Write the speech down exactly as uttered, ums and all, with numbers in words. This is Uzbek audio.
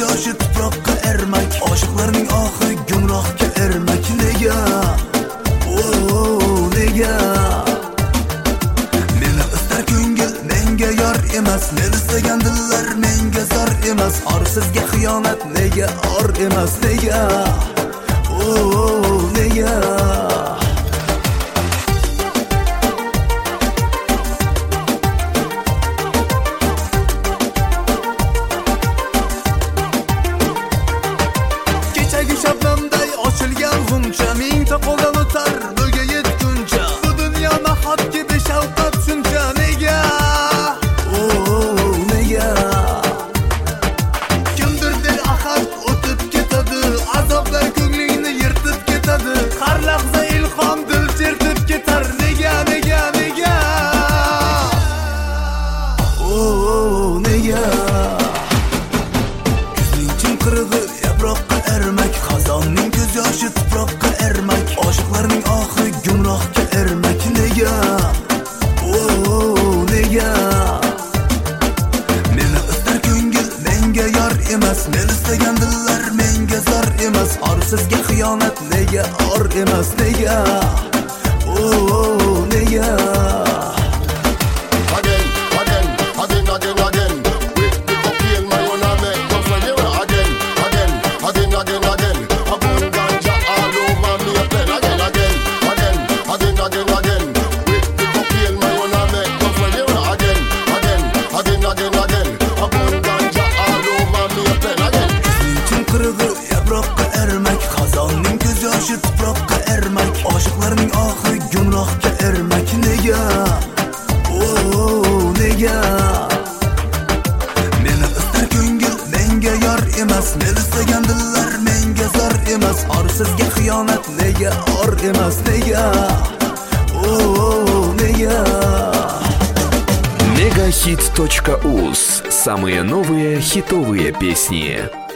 yoshi tuproqqa ermak, oshiqlarning ohi gumrohga ermak. Nega? Oh, nega? Meni istar ko'ngil menga yor emas, meni istagan dillar menga zor emas. Orsizga xiyonat nega or emas? Nega? Oh, nega? Shabnamday ochilgan g'uncha, mingta qo'ldan o'tar bo'ga yetguncha. Bu dunyo nahotki beshafqat shuncha. Nega? Oh, nega? Kimdir dil ahad o'tib ketadi, azoblar ko'nglingni yirtib ketadi. Har lahza ilhom dil chertib ketar. Nega, nega, nega? Oh, nega? Kuzning chinqirig'i yaproqqa ermak, xazonning ko'z yoshi tuproqqa ermak, oshiqlarning ohi gumrohga ermak. Nega? Oh, nega? Meni istar ko'ngil menga yor emas, meni istagan dillar menga zor emas. Orsizga xiyonat nega or emas? Nega? Oh, nega? Yaproqqa ermak, xazonning ko'z yoshi tuproqqa ermak, oshiqlarning ohi gumrohga ermak. Nega? Oh, nega? Meni istar ko'ngil menga yor emas, meni istagan dillar menga zor emas. Orsizga xiyonat nega or emas? Nega? Oh, nega? Мегахит точка уз. Самые новые хитовые песни.